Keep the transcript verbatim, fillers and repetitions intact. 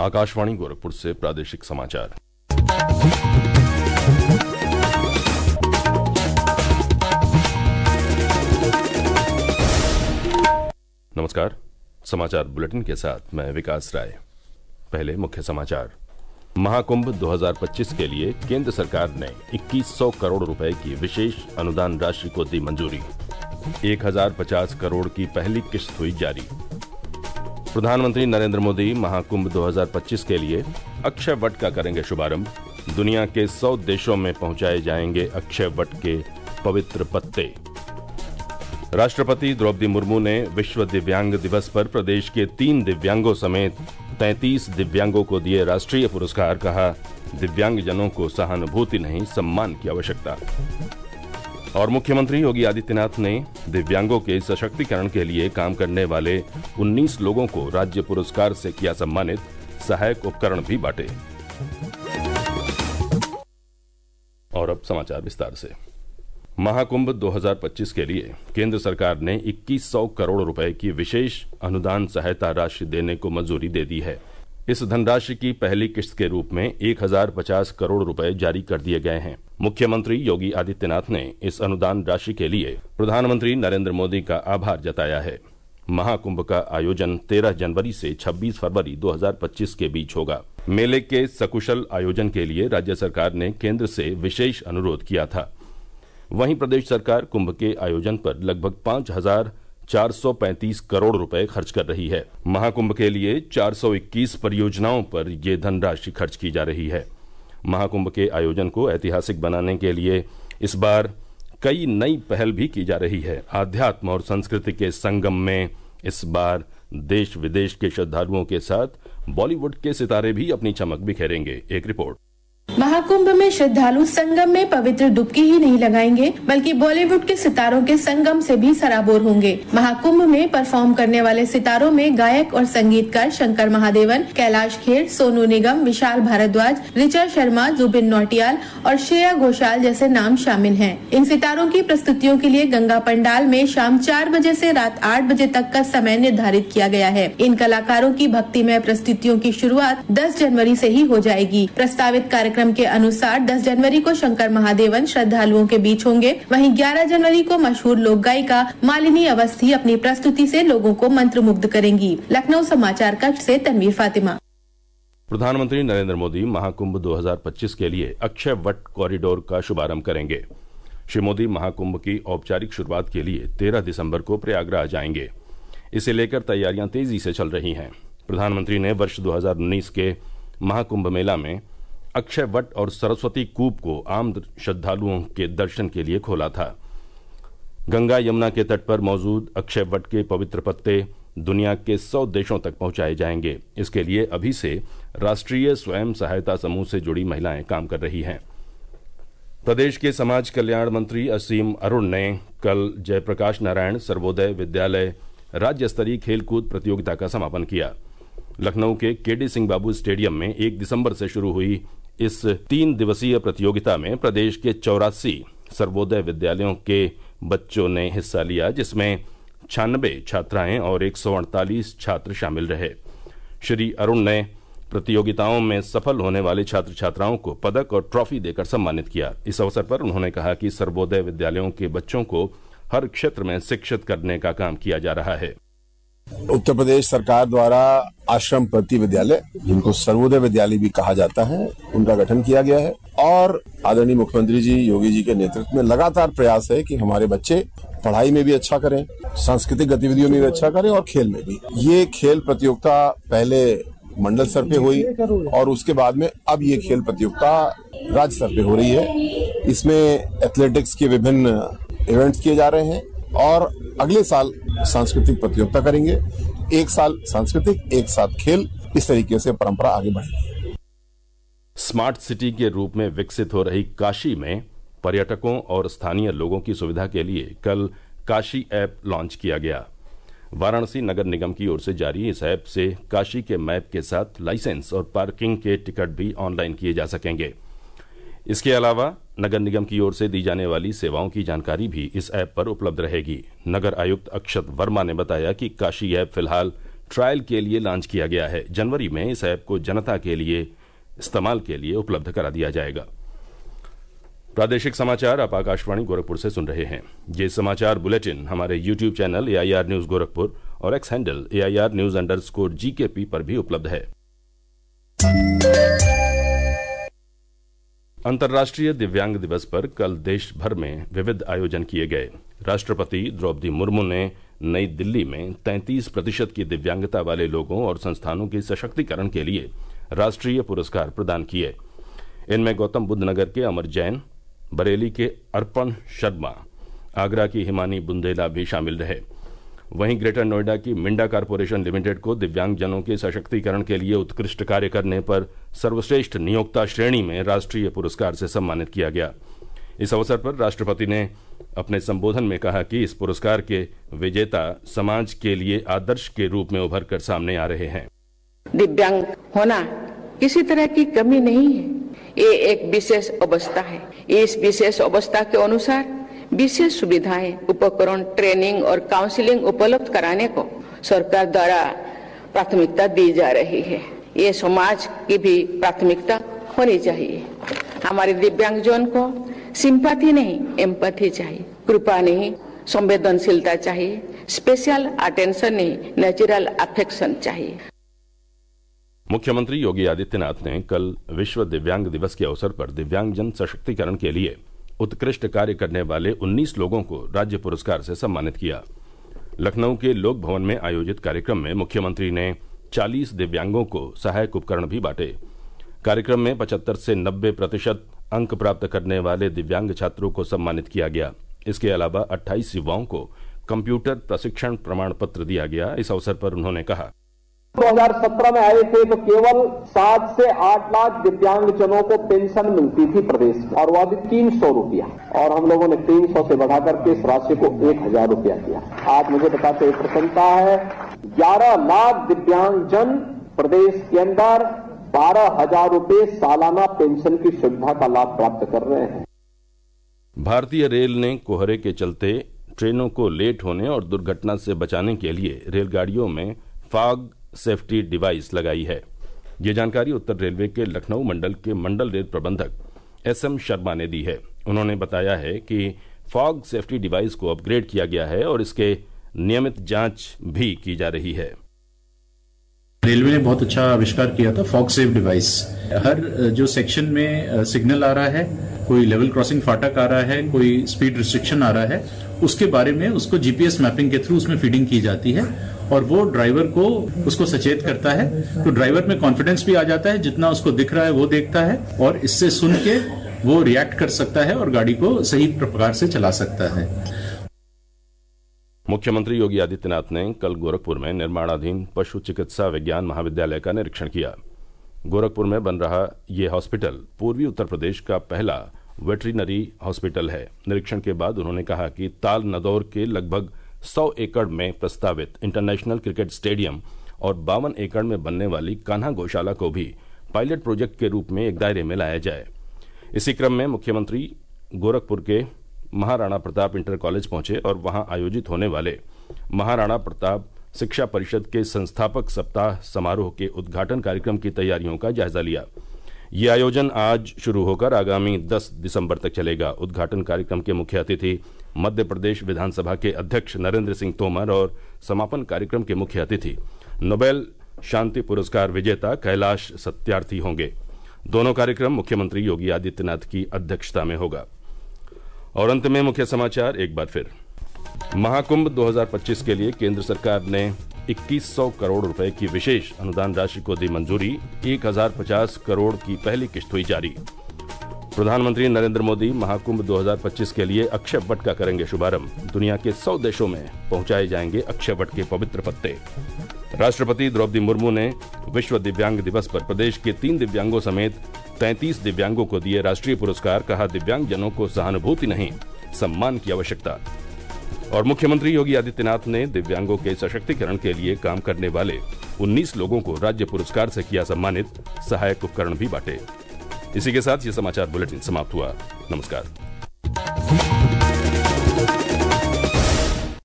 आकाशवाणी गोरखपुर से प्रादेशिक समाचार। नमस्कार। समाचार बुलेटिन के साथ मैं विकास राय। पहले मुख्य समाचार। महाकुंभ दो हज़ार पच्चीस के लिए केंद्र सरकार ने इक्कीस सौ करोड़ रुपए की विशेष अनुदान राशि को दी मंजूरी। एक हजार पचास करोड़ की पहली किश्त हुई जारी। प्रधानमंत्री नरेंद्र मोदी महाकुंभ दो हज़ार पच्चीस के लिए अक्षय वट का करेंगे शुभारंभ। दुनिया के सौ देशों में पहुंचाए जाएंगे अक्षय वट के पवित्र पत्ते। राष्ट्रपति द्रौपदी मुर्मू ने विश्व दिव्यांग दिवस पर प्रदेश के तीन दिव्यांगों समेत तैंतीस दिव्यांगों को दिए राष्ट्रीय पुरस्कार। कहा, दिव्यांगजनों को सहानुभूति नहीं, सम्मान की आवश्यकता। और मुख्यमंत्री योगी आदित्यनाथ ने दिव्यांगों के सशक्तिकरण के लिए काम करने वाले उन्नीस लोगों को राज्य पुरस्कार से किया सम्मानित। सहायक उपकरण भी बांटे। और अब समाचार विस्तार से। महाकुंभ दो हज़ार पच्चीस के लिए केंद्र सरकार ने इक्कीस सौ करोड़ रुपए की विशेष अनुदान सहायता राशि देने को मंजूरी दे दी है। इस धनराशि की पहली किश्त के रूप में एक हजार पचास करोड़ रुपए जारी कर दिए गए हैं। मुख्यमंत्री योगी आदित्यनाथ ने इस अनुदान राशि के लिए प्रधानमंत्री नरेंद्र मोदी का आभार जताया है। महाकुंभ का आयोजन तेरह जनवरी से छब्बीस फरवरी दो हज़ार पच्चीस के बीच होगा। मेले के सकुशल आयोजन के लिए राज्य सरकार ने केंद्र से विशेष अनुरोध किया था। वहीं प्रदेश सरकार कुंभ के आयोजन पर लगभग पांच हजार चार सौ पैंतीस करोड़ रुपए खर्च कर रही है। महाकुंभ के लिए चार सौ इक्कीस परियोजनाओं पर ये धनराशि खर्च की जा रही है। महाकुंभ के आयोजन को ऐतिहासिक बनाने के लिए इस बार कई नई पहल भी की जा रही है। आध्यात्म और संस्कृति के संगम में इस बार देश विदेश के श्रद्धालुओं के साथ बॉलीवुड के सितारे भी अपनी चमक बिखेरेंगे। एक रिपोर्ट। महाकुंभ में श्रद्धालु संगम में पवित्र डुबकी ही नहीं लगाएंगे, बल्कि बॉलीवुड के सितारों के संगम से भी सराबोर होंगे। महाकुंभ में परफॉर्म करने वाले सितारों में गायक और संगीतकार शंकर महादेवन, कैलाश खेर, सोनू निगम, विशाल भारद्वाज, ऋचा शर्मा, जुबिन नौटियाल और श्रेया घोषाल जैसे नाम शामिल हैं। इन सितारों की प्रस्तुतियों के लिए गंगा पंडाल में शाम चार बजे से रात आठ बजे तक का समय निर्धारित किया गया है। इन कलाकारों की भक्तिमय प्रस्तुतियों की शुरुआत दस जनवरी से ही हो जाएगी। प्रस्तावित कार्यक्रम के अनुसार दस जनवरी को शंकर महादेवन श्रद्धालुओं के बीच होंगे। वहीं ग्यारह जनवरी को मशहूर लोक गायिका मालिनी अवस्थी अपनी प्रस्तुति से लोगों को मंत्रमुग्ध करेंगी। लखनऊ समाचार कक्ष से तनवीर फातिमा। प्रधानमंत्री नरेंद्र मोदी महाकुंभ दो हज़ार पच्चीस के लिए अक्षय वट कॉरिडोर का शुभारंभ करेंगे। श्री मोदी महाकुंभ की औपचारिक शुरुआत के लिए तेरह दिसंबर को प्रयागराज आएंगे। इसे लेकर तैयारियां तेजी से चल रही हैं। प्रधानमंत्री ने वर्ष दो हज़ार उन्नीस के महाकुंभ मेला में अक्षय वट और सरस्वती कूप को आम श्रद्धालुओं के दर्शन के लिए खोला था। गंगा यमुना के तट पर मौजूद अक्षय वट के पवित्र पत्ते दुनिया के सौ देशों तक पहुंचाए जाएंगे। इसके लिए अभी से राष्ट्रीय स्वयं सहायता समूह से जुड़ी महिलाएं काम कर रही हैं। प्रदेश के समाज कल्याण मंत्री असीम अरुण ने कल जयप्रकाश नारायण सर्वोदय विद्यालय राज्य स्तरीय खेलकूद प्रतियोगिता का समापन किया। लखनऊ के केडी सिंह बाबू स्टेडियम में एक दिसंबर से शुरू हुई इस तीन दिवसीय प्रतियोगिता में प्रदेश के चौरासी सर्वोदय विद्यालयों के बच्चों ने हिस्सा लिया, जिसमें छियानबे छात्राएं और एक सौ अड़तालीस छात्र शामिल रहे। श्री अरुण ने प्रतियोगिताओं में सफल होने वाले छात्र छात्राओं को पदक और ट्रॉफी देकर सम्मानित किया। इस अवसर पर उन्होंने कहा कि सर्वोदय विद्यालयों के बच्चों को हर क्षेत्र में शिक्षित करने का काम किया जा रहा है। उत्तर प्रदेश सरकार द्वारा आश्रम प्रति विद्यालय, जिनको सर्वोदय विद्यालय भी कहा जाता है, उनका गठन किया गया है और आदरणीय मुख्यमंत्री जी योगी जी के नेतृत्व में लगातार प्रयास है कि हमारे बच्चे पढ़ाई में भी अच्छा करें, सांस्कृतिक गतिविधियों में भी अच्छा करें और खेल में भी। ये खेल प्रतियोगिता पहले मंडल स्तर पे हुई और उसके बाद में अब ये खेल प्रतियोगिता राज्य स्तर पे हो रही है। इसमें एथलेटिक्स के विभिन्न इवेंट्स किए जा रहे हैं और अगले साल सांस्कृतिक प्रतियोगिता करेंगे। एक साल सांस्कृतिक, एक साथ खेल, इस तरीके से परंपरा आगे बढ़ेगी। स्मार्ट सिटी के रूप में विकसित हो रही काशी में पर्यटकों और स्थानीय लोगों की सुविधा के लिए कल काशी ऐप लॉन्च किया गया। वाराणसी नगर निगम की ओर से जारी इस ऐप से काशी के मैप के साथ लाइसेंस और पार्किंग के टिकट भी ऑनलाइन किए जा सकेंगे। इसके अलावा नगर निगम की ओर से दी जाने वाली सेवाओं की जानकारी भी इस ऐप पर उपलब्ध रहेगी। नगर आयुक्त अक्षत वर्मा ने बताया कि काशी ऐप फिलहाल ट्रायल के लिए लॉन्च किया गया है। जनवरी में इस ऐप को जनता के लिए इस्तेमाल के लिए उपलब्ध करा दिया जाएगा। प्रादेशिक समाचार आप आकाशवाणी गोरखपुर से सुन रहे हैं। ये समाचार बुलेटिन हमारे YouTube channel A I R news Gorakhpur और X handle A I R news underscore G K P पर भी उपलब्ध है। अंतर्राष्ट्रीय दिव्यांग दिवस पर कल देश भर में विविध आयोजन किए गए। राष्ट्रपति द्रौपदी मुर्मू ने नई दिल्ली में तैंतीस प्रतिशत की दिव्यांगता वाले लोगों और संस्थानों के सशक्तिकरण के लिए राष्ट्रीय पुरस्कार प्रदान किए। इनमें गौतम बुद्ध नगर के अमर जैन, बरेली के अर्पण शर्मा, आगरा की हिमानी बुंदेला भी शामिल रहे। वहीं ग्रेटर नोएडा की मिंडा कारपोरेशन लिमिटेड को दिव्यांगजनों के सशक्तिकरण के लिए उत्कृष्ट कार्य करने पर सर्वश्रेष्ठ नियोक्ता श्रेणी में राष्ट्रीय पुरस्कार से सम्मानित किया गया। इस अवसर पर राष्ट्रपति ने अपने संबोधन में कहा कि इस पुरस्कार के विजेता समाज के लिए आदर्श के रूप में उभर कर सामने आ रहे हैं। दिव्यांग होना किसी तरह की कमी नहीं है, ये एक विशेष अवस्था है। इस विशेष अवस्था के अनुसार विशेष सुविधाएं, उपकरण, ट्रेनिंग और काउंसलिंग उपलब्ध कराने को सरकार द्वारा प्राथमिकता दी जा रही है। ये समाज की भी प्राथमिकता होनी चाहिए। हमारे दिव्यांगजन को सिंपैथी नहीं, एम्पैथी चाहिए, कृपा नहीं, संवेदनशीलता चाहिए, स्पेशल अटेंशन नहीं, नेचुरल अफेक्शन चाहिए। मुख्यमंत्री योगी आदित्यनाथ ने कल विश्व दिव्यांग दिवस के अवसर पर दिव्यांगजन सशक्तिकरण के लिए उत्कृष्ट कार्य करने वाले उन्नीस लोगों को राज्य पुरस्कार से सम्मानित किया। लखनऊ के लोक भवन में आयोजित कार्यक्रम में मुख्यमंत्री ने चालीस दिव्यांगों को सहायक उपकरण भी बांटे। कार्यक्रम में पचहत्तर से नब्बे प्रतिशत अंक प्राप्त करने वाले दिव्यांग छात्रों को सम्मानित किया गया। इसके अलावा अट्ठाईस युवाओं को कंप्यूटर प्रशिक्षण प्रमाण पत्र दिया गया। इस अवसर पर उन्होंने कहा, दो हज़ार सत्रह में आए थे तो केवल सात से आठ लाख दिव्यांगजनों को पेंशन मिलती थी प्रदेश में, और वह भी तीन सौ रुपया, और हम लोगों ने तीन सौ से बढ़ा करके इस राशि को एक हजार रुपया किया। आज मुझे बताते हुए प्रसन्नता है, ग्यारह लाख दिव्यांगजन प्रदेश के अंदर बारह हजार रुपये सालाना पेंशन की सुविधा का लाभ प्राप्त कर रहे हैं। भारतीय रेल ने कोहरे के चलते ट्रेनों को लेट होने और दुर्घटना से बचाने के लिए रेलगाड़ियों में फॉग सेफ्टी डिवाइस लगाई है। ये जानकारी उत्तर रेलवे के लखनऊ मंडल के मंडल रेल प्रबंधक एस एम शर्मा ने दी है। उन्होंने बताया है कि फॉग सेफ्टी डिवाइस को अपग्रेड किया गया है और इसके नियमित जांच भी की जा रही है। रेलवे ने बहुत अच्छा आविष्कार किया था फॉग सेफ डिवाइस। हर जो सेक्शन में सिग्नल आ रहा है, कोई लेवल क्रॉसिंग फाटक आ रहा है, कोई स्पीड रिस्ट्रिक्शन आ रहा है, उसके बारे में उसको जीपीएस मैपिंग के थ्रू उसमें फीडिंग की जाती है और वो ड्राइवर को उसको सचेत करता है। तो ड्राइवर में कॉन्फिडेंस भी आ जाता है, जितना उसको दिख रहा है वो देखता है और इससे सुन के वो रिएक्ट कर सकता है और गाड़ी को सही प्रकार से चला सकता है। मुख्यमंत्री योगी आदित्यनाथ ने कल गोरखपुर में निर्माणाधीन पशु चिकित्सा विज्ञान महाविद्यालय का निरीक्षण किया। गोरखपुर में बन रहा ये हॉस्पिटल पूर्वी उत्तर प्रदेश का पहला वेटरिनरी हॉस्पिटल है। निरीक्षण के बाद उन्होंने कहा कि ताल नदौर के लगभग सौ एकड़ में प्रस्तावित इंटरनेशनल क्रिकेट स्टेडियम और बावन एकड़ में बनने वाली कान्हा गौशाला को भी पायलट प्रोजेक्ट के रूप में एक दायरे में लाया जाए। इसी क्रम में मुख्यमंत्री गोरखपुर के महाराणा प्रताप इंटर कॉलेज पहुंचे और वहां आयोजित होने वाले महाराणा प्रताप शिक्षा परिषद के संस्थापक सप्ताह समारोह के उद्घाटन कार्यक्रम की तैयारियों का जायजा लिया। ये आयोजन आज शुरू होकर आगामी दस दिसंबर तक चलेगा। उद्घाटन कार्यक्रम के मुख्य अतिथि मध्य प्रदेश विधानसभा के अध्यक्ष नरेंद्र सिंह तोमर और समापन कार्यक्रम के मुख्य अतिथि नोबेल शांति पुरस्कार विजेता कैलाश सत्यार्थी होंगे। दोनों कार्यक्रम मुख्यमंत्री योगी आदित्यनाथ की अध्यक्षता में होगा। और अंत में मुख्य समाचार एक बार फिर। महाकुंभ दो हज़ार पच्चीस के लिए केंद्र सरकार ने इक्कीस सौ करोड़ रुपए की विशेष अनुदान राशि को दी मंजूरी। एक हजार पचास करोड़ की पहली किश्त हुई जारी। प्रधानमंत्री नरेंद्र मोदी महाकुंभ दो हज़ार पच्चीस के लिए अक्षय वट का करेंगे शुभारंभ। दुनिया के सौ देशों में पहुंचाए जाएंगे अक्षय वट के पवित्र पत्ते। राष्ट्रपति द्रौपदी मुर्मू ने विश्व दिव्यांग दिवस पर प्रदेश के तीन दिव्यांगों समेत तैंतीस दिव्यांगों को दिए राष्ट्रीय पुरस्कार। कहा, दिव्यांगजनों को सहानुभूति नहीं, सम्मान की आवश्यकता। और मुख्यमंत्री योगी आदित्यनाथ ने दिव्यांगों के सशक्तिकरण के लिए काम करने वाले उन्नीस लोगों को राज्य पुरस्कार से किया सम्मानित। सहायक उपकरण भी बांटे। इसी के साथ ये समाचार बुलेटिन समाप्त हुआ। नमस्कार।